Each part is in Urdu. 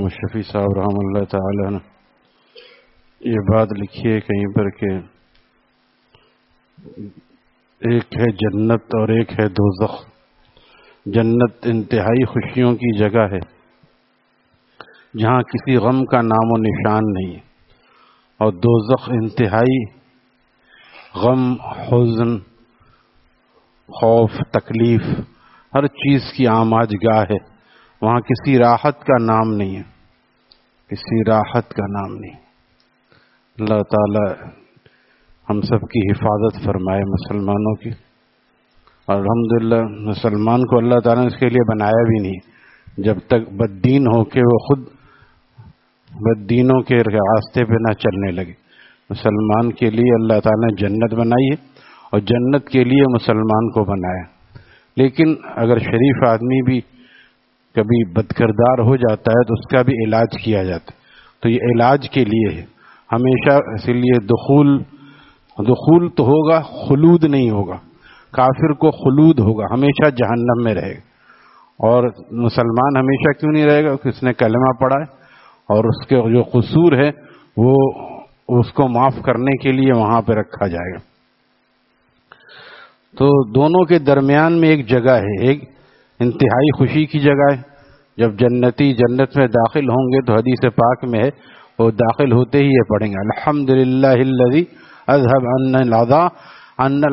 شفیع صاحب رحم اللہ تعالی نے یہ بات لکھی ہے کہیں پر کہ ایک ہے جنت اور ایک ہے دوزخ۔ جنت انتہائی خوشیوں کی جگہ ہے جہاں کسی غم کا نام و نشان نہیں، اور دوزخ انتہائی غم، حزن، خوف، تکلیف، ہر چیز کی آماج گاہ ہے۔ وہاں کسی راحت کا نام نہیں ہے، کسی راحت کا نام نہیں۔ اللہ تعالی ہم سب کی حفاظت فرمائے مسلمانوں کی۔ اور الحمدللہ مسلمان کو اللہ تعالیٰ نے اس کے لیے بنایا بھی نہیں جب تک بددین ہو کے وہ خود بددینوں کے راستے پہ نہ چلنے لگے۔ مسلمان کے لیے اللہ تعالیٰ نے جنت بنائی ہے اور جنت کے لیے مسلمان کو بنایا۔ لیکن اگر شریف آدمی بھی کبھی بدکردار ہو جاتا ہے تو اس کا بھی علاج کیا جاتا ہے، تو یہ علاج کے لیے ہے ہمیشہ۔ اسی لیے دخول تو ہوگا، خلود نہیں ہوگا۔ کافر کو خلود ہوگا، ہمیشہ جہنم میں رہے گا۔ اور مسلمان ہمیشہ کیوں نہیں رہے گا؟ کہ اس نے کلمہ پڑھا ہے اور اس کے جو قصور ہے وہ اس کو معاف کرنے کے لیے وہاں پہ رکھا جائے گا۔ تو دونوں کے درمیان میں ایک جگہ ہے، ایک انتہائی خوشی کی جگہ ہے۔ جب جنتی جنت میں داخل ہوں گے تو حدیث پاک میں ہے وہ داخل ہوتے ہی یہ پڑھیں گے الحمدللہ الذی اذهب عنا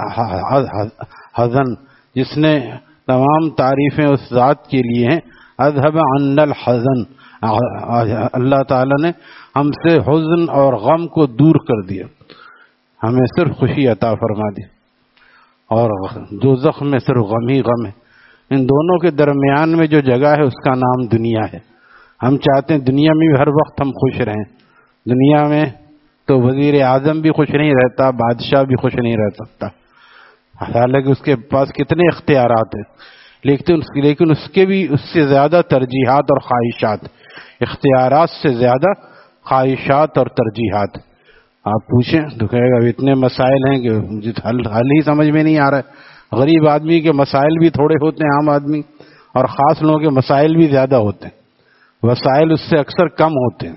الحزن، جس نے تمام تعریفیں اس ذات کے لیے ہیں۔ اذهب عنا الحزن، اللہ تعالی نے ہم سے حزن اور غم کو دور کر دیا، ہمیں صرف خوشی عطا فرما دی۔ اور دوزخ میں صرف غم ہی غم ہے۔ ان دونوں کے درمیان میں جو جگہ ہے اس کا نام دنیا ہے۔ ہم چاہتے ہیں دنیا میں بھی ہر وقت ہم خوش رہیں۔ دنیا میں تو وزیر اعظم بھی خوش نہیں رہتا، بادشاہ بھی خوش نہیں رہ سکتا، حالانکہ اس کے پاس کتنے اختیارات ہیں، لیکن اس کے بھی اس سے زیادہ ترجیحات اور خواہشات، اختیارات سے زیادہ خواہشات اور ترجیحات۔ آپ پوچھیں تو کہے گا اتنے مسائل ہیں کہ مجھے حل ہی سمجھ میں نہیں آ رہا ہے۔ غریب آدمی کے مسائل بھی تھوڑے ہوتے ہیں، عام آدمی، اور خاص لوگوں کے مسائل بھی زیادہ ہوتے ہیں، وسائل اس سے اکثر کم ہوتے ہیں۔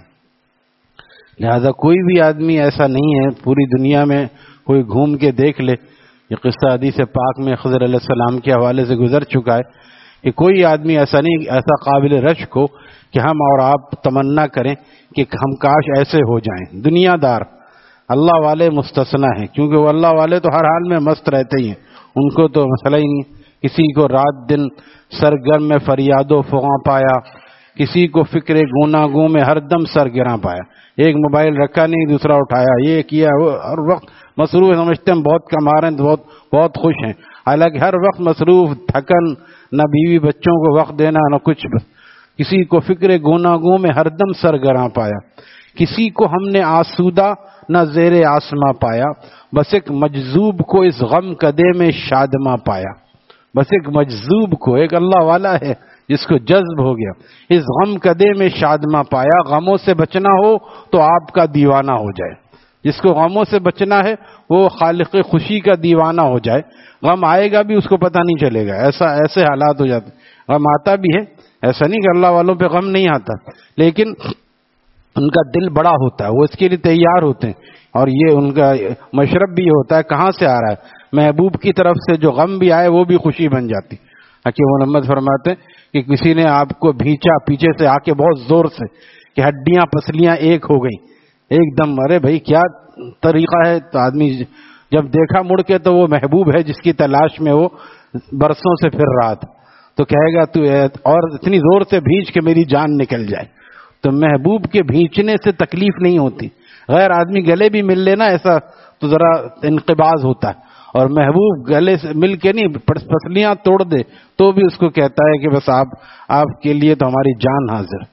لہذا کوئی بھی آدمی ایسا نہیں ہے پوری دنیا میں، کوئی گھوم کے دیکھ لے، یہ قصہ حدیث پاک میں خضر علیہ السلام کے حوالے سے گزر چکا ہے کہ کوئی آدمی ایسا نہیں، ایسا قابل رشک ہو کہ ہم اور آپ تمنا کریں کہ ہم کاش ایسے ہو جائیں۔ دنیا دار، اللہ والے مستثنا ہیں، کیونکہ وہ اللہ والے تو ہر حال میں مست رہتے ہی ہیں، ان کو تو مسئلہ ہی نہیں۔ کسی کو رات دن سرگرم میں فریاد و فغاں پایا، کسی کو فکر گوناگوں میں ہر دم سرگراں پایا، ایک موبائل رکھا نہیں دوسرا اٹھایا، یہ کیا، وہ ہر وقت مصروف، سمجھتے ہیں بہت کما رہے ہیں، بہت خوش ہیں، حالانکہ ہر وقت مصروف، تھکن، نہ بیوی بچوں کو وقت دینا نہ کچھ۔ کسی کو فکر گوناگوں میں ہر دم سرگراں پایا، کسی کو ہم نے آسودہ نہ زیر آسماں پایا، بس ایک مجذوب کو اس غم کدے میں شادماں پایا۔ بس ایک مجذوب کو، ایک اللہ والا ہے جس کو جذب ہو گیا، اس غم کدے میں شادماں پایا۔ غموں سے بچنا ہو تو آپ کا دیوانہ ہو جائے، جس کو غموں سے بچنا ہے وہ خالق خوشی کا دیوانہ ہو جائے۔ غم آئے گا بھی اس کو پتہ نہیں چلے گا، ایسے حالات ہو جاتے۔ غم آتا بھی ہے، ایسا نہیں کہ اللہ والوں پہ غم نہیں آتا، لیکن ان کا دل بڑا ہوتا ہے، وہ اس کے لیے تیار ہوتے ہیں، اور یہ ان کا مشرب بھی ہوتا ہے۔ کہاں سے آ رہا ہے؟ محبوب کی طرف سے جو غم بھی آئے وہ بھی خوشی بن جاتی۔ حکیم محمد فرماتے ہیں کہ کسی نے آپ کو بھینچا پیچھے سے آ کے بہت زور سے کہ ہڈیاں پسلیاں ایک ہو گئیں، ایک دم، ارے بھائی کیا طریقہ ہے؟ تو آدمی جب دیکھا مڑ کے تو وہ محبوب ہے جس کی تلاش میں وہ برسوں سے پھر رہا تھا، تو کہے گا تو اور اتنی زور سے بھینچ کے میری جان نکل جائے۔ تو محبوب کے بھینچنے سے تکلیف نہیں ہوتی، غیر آدمی گلے بھی مل لینا ایسا تو ذرا انقباض ہوتا ہے، اور محبوب گلے سے مل کے نہیں پسلیاں توڑ دے تو بھی اس کو کہتا ہے کہ بس آپ کے لیے تو ہماری جان حاضر۔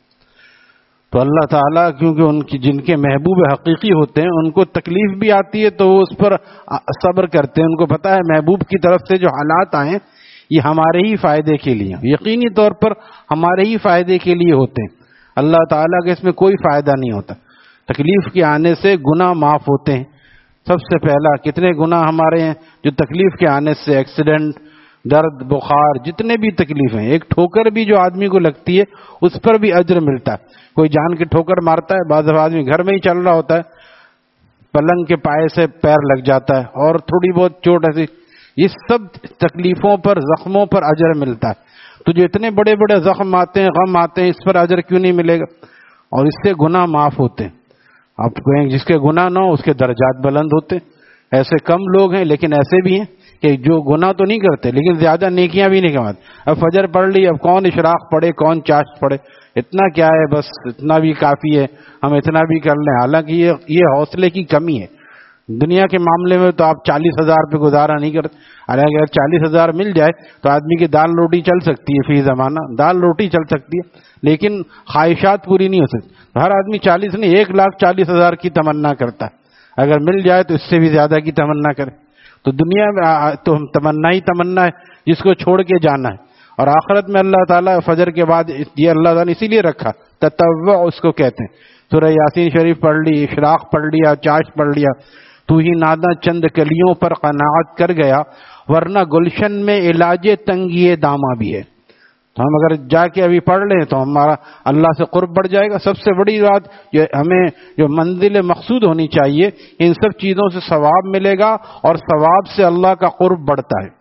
تو اللہ تعالیٰ کیونکہ جن کے محبوب حقیقی ہوتے ہیں ان کو تکلیف بھی آتی ہے تو وہ اس پر صبر کرتے ہیں، ان کو پتہ ہے محبوب کی طرف سے جو حالات آئیں یہ ہمارے ہی فائدے کے لیے، یقینی طور پر ہمارے ہی فائدے کے لیے ہوتے ہیں۔ اللہ تعالیٰ کے اس میں کوئی فائدہ نہیں ہوتا۔ تکلیف کے آنے سے گناہ معاف ہوتے ہیں۔ سب سے پہلا کتنے گناہ ہمارے ہیں جو تکلیف کے آنے سے، ایکسیڈنٹ، درد بخار جتنے بھی تکلیفیں، ایک ٹھوکر بھی جو آدمی کو لگتی ہے اس پر بھی اجر ملتا ہے. کوئی جان کے ٹھوکر مارتا ہے، بعض آدمی گھر میں ہی چل رہا ہوتا ہے، پلنگ کے پائے سے پیر لگ جاتا ہے اور تھوڑی بہت چوٹ ایسی، اس سب تکلیفوں پر زخموں پر اجر ملتا ہے. تو جو اتنے بڑے بڑے زخم آتے ہیں غم آتے ہیں اس پر اجر کیوں نہیں ملے گا؟ اور اس سے گناہ معاف ہوتے ہیں. آپ کہیں جس کے گناہ نہ ہو اس کے درجات بلند ہوتے ہیں. ایسے کم لوگ ہیں لیکن ایسے بھی ہیں کہ جو گناہ تو نہیں کرتے لیکن زیادہ نیکیاں بھی نہیں کماتے. اب فجر پڑھ لی، اب کون اشراق پڑھے کون چاشت پڑھے، اتنا کیا ہے، بس اتنا بھی کافی ہے، ہم اتنا بھی کر لیں. حالانکہ یہ حوصلے کی کمی ہے. دنیا کے معاملے میں تو آپ 40,000 پہ گزارا نہیں کرتے. حالانکہ اگر 40,000 مل جائے تو آدمی کی دال روٹی چل سکتی ہے، فی زمانہ دال روٹی چل سکتی ہے، لیکن خواہشات پوری نہیں ہو سکتی. ہر آدمی 40 نہیں 1,40,000 کی تمنا کرتا ہے. اگر مل جائے تو اس سے بھی زیادہ کی تمنا کرے. تو دنیا میں تو تمنا ہی تمنا ہے جس کو چھوڑ کے جانا ہے. اور آخرت میں اللہ تعالیٰ فجر کے بعد یہ اللہ تعالیٰ نے اسی لیے رکھا، تطوع اس کو کہتے ہیں. سورہ یاسین شریف پڑھ لی، اشراق پڑھ لیا، چاشت پڑھ لیا. تو ہی ناداں چند کلیوں پر قناعت کر گیا، ورنہ گلشن میں علاج تنگی داماں بھی ہے. تو ہم اگر جا کے ابھی پڑھ لیں تو ہمارا اللہ سے قرب بڑھ جائے گا. سب سے بڑی بات ہمیں جو منزل مقصود ہونی چاہیے، ان سب چیزوں سے ثواب ملے گا اور ثواب سے اللہ کا قرب بڑھتا ہے.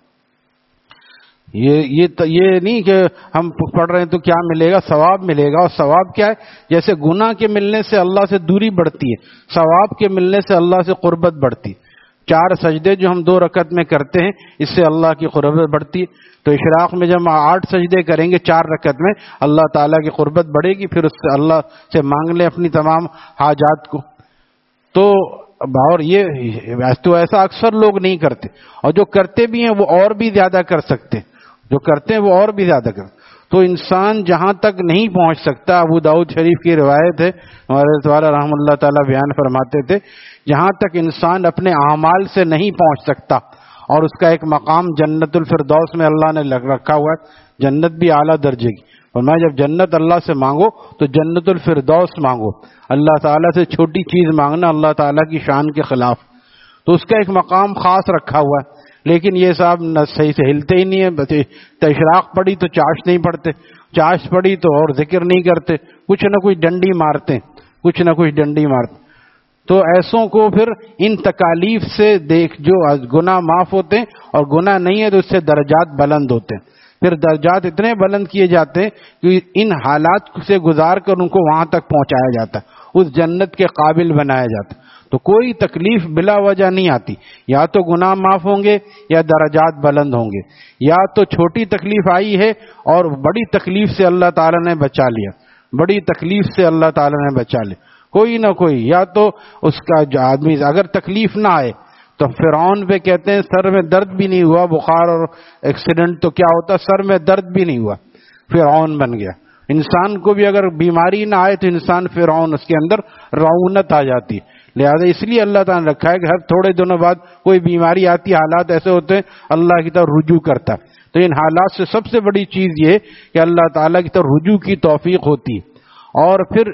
یہ نہیں کہ ہم پڑھ رہے ہیں تو کیا ملے گا، ثواب ملے گا. اور ثواب کیا ہے؟ جیسے گناہ کے ملنے سے اللہ سے دوری بڑھتی ہے، ثواب کے ملنے سے اللہ سے قربت بڑھتی ہے. 4 سجدے جو ہم 2 رکعت میں کرتے ہیں اس سے اللہ کی قربت بڑھتی ہے. تو اشراق میں جب 8 سجدے کریں گے 4 رکعت میں، اللہ تعالیٰ کی قربت بڑھے گی. پھر اس سے اللہ سے مانگ لیں اپنی تمام حاجات کو. تو اور یہ تو ایسا اکثر لوگ نہیں کرتے، اور جو کرتے بھی ہیں وہ اور بھی زیادہ کر سکتے، جو کرتے ہیں وہ اور بھی زیادہ کرتے. تو انسان جہاں تک نہیں پہنچ سکتا، ابو داؤد شریف کی روایت ہے، ہمارے والا رحم اللہ تعالیٰ بیان فرماتے تھے، جہاں تک انسان اپنے اعمال سے نہیں پہنچ سکتا، اور اس کا ایک مقام جنت الفردوس میں اللہ نے رکھا ہوا ہے، جنت بھی اعلیٰ درجے کی. اور میں جب جنت اللہ سے مانگو تو جنت الفردوس مانگو. اللہ تعالیٰ سے چھوٹی چیز مانگنا اللہ تعالیٰ کی شان کے خلاف. تو اس کا ایک مقام خاص رکھا ہوا ہے. لیکن یہ صاحب نہ صحیح سے ہلتے ہی نہیں ہے. اشراق پڑھی تو چاشت نہیں پڑھتے، چاشت پڑھی تو اور ذکر نہیں کرتے، کچھ نہ کچھ ڈنڈی مارتے، کچھ نہ کچھ ڈنڈی مارتے. تو ایسوں کو پھر ان تکالیف سے جو گناہ معاف ہوتے ہیں، اور گناہ نہیں ہے تو اس سے درجات بلند ہوتے ہیں. پھر درجات اتنے بلند کیے جاتے ہیں کہ ان حالات سے گزار کر ان کو وہاں تک پہنچایا جاتا ہے، اس جنت کے قابل بنایا جاتا ہے. تو کوئی تکلیف بلا وجہ نہیں آتی. یا تو گناہ معاف ہوں گے یا درجات بلند ہوں گے، یا تو چھوٹی تکلیف آئی ہے اور بڑی تکلیف سے اللہ تعالیٰ نے بچا لیا، بڑی تکلیف سے اللہ تعالیٰ نے بچا لیا. کوئی نہ کوئی، یا تو اس کا جو آدمی اگر تکلیف نہ آئے تو فرعون پہ کہتے ہیں سر میں درد بھی نہیں ہوا، بخار اور ایکسیڈنٹ تو کیا ہوتا، سر میں درد بھی نہیں ہوا، فرعون بن گیا. انسان کو بھی اگر بیماری نہ آئے تو انسان فرعون، اس کے اندر رعونت آ جاتی. لہذا اس لیے اللہ تعالیٰ نے رکھا ہے کہ ہر تھوڑے دنوں بعد کوئی بیماری آتی، حالات ایسے ہوتے ہیں اللہ کی طرف رجوع کرتا ہے. تو ان حالات سے سب سے بڑی چیز یہ کہ اللہ تعالیٰ کی طرف رجوع کی توفیق ہوتی ہے. اور پھر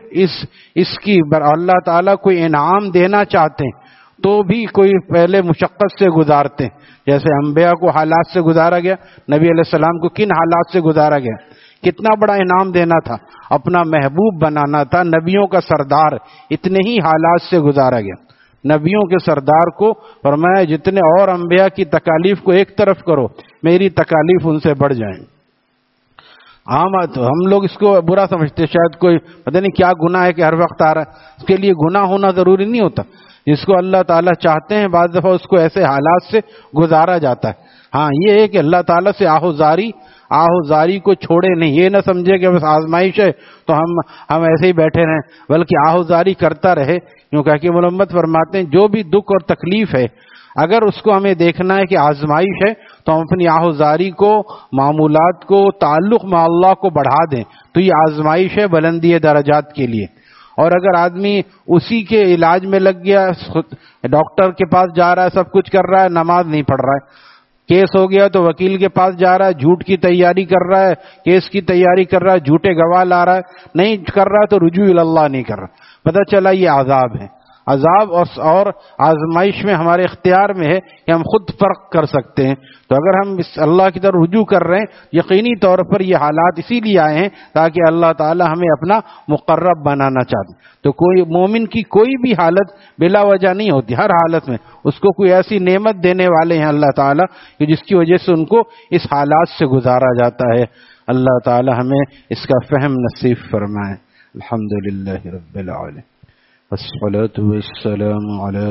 اس کی اللہ تعالیٰ کوئی انعام دینا چاہتے ہیں تو بھی کوئی پہلے مشقت سے گزارتے ہیں. جیسے انبیاء کو حالات سے گزارا گیا، نبی علیہ السلام کو کن حالات سے گزارا گیا، کتنا بڑا انعام دینا تھا، اپنا محبوب بنانا تھا، نبیوں کا سردار، اتنے ہی حالات سے گزارا گیا. نبیوں کے سردار کو فرمایا جتنے اور انبیاء کی تکالیف کو ایک طرف کرو، میری تکالیف ان سے بڑھ جائیں. ہم لوگ اس کو برا سمجھتے، شاید کوئی پتہ نہیں کیا گناہ ہے کہ ہر وقت آ رہا ہے. اس کے لیے گناہ ہونا ضروری نہیں ہوتا. جس کو اللہ تعالیٰ چاہتے ہیں بعض دفعہ اس کو ایسے حالات سے گزارا جاتا ہے. ہاں یہ ہے کہ اللہ تعالیٰ سے آہوزاری کو چھوڑے نہیں. یہ نہ سمجھے کہ بس آزمائش ہے تو ہم ایسے ہی بیٹھے رہیں، بلکہ آہوزاری کرتا رہے. کیونکہ حکیم محمد فرماتے ہیں جو بھی دکھ اور تکلیف ہے اگر اس کو ہمیں دیکھنا ہے کہ آزمائش ہے تو ہم اپنی آہوزاری کو، معمولات کو، تعلق مع اللہ کو بڑھا دیں تو یہ آزمائش ہے بلندی درجات کے لیے. اور اگر آدمی اسی کے علاج میں لگ گیا، ڈاکٹر کے پاس جا رہا ہے، سب کچھ کر رہا ہے، نماز نہیں پڑھ رہا ہے، کیس ہو گیا تو وکیل کے پاس جا رہا ہے، جھوٹ کی تیاری کر رہا ہے، کیس کی تیاری کر رہا ہے، جھوٹے گواہ لا رہا ہے، نہیں کر رہا تو رجوع اللہ نہیں کر رہا، پتہ چلا یہ عذاب ہے. عذاب اور آزمائش میں ہمارے اختیار میں ہے کہ ہم خود فرق کر سکتے ہیں. تو اگر ہم اس اللہ کی طرف رجوع کر رہے ہیں، یقینی طور پر یہ حالات اسی لیے آئے ہیں تاکہ اللہ تعالی ہمیں اپنا مقرب بنانا چاہتے. تو کوئی مومن کی کوئی بھی حالت بلا وجہ نہیں ہوتی، ہر حالت میں اس کو کوئی ایسی نعمت دینے والے ہیں اللہ تعالیٰ کہ جس کی وجہ سے ان کو اس حالات سے گزارا جاتا ہے. اللہ تعالی ہمیں اس کا فہم نصیب فرمائے. الحمدللہ رب العالمین والصلاة والسلام علی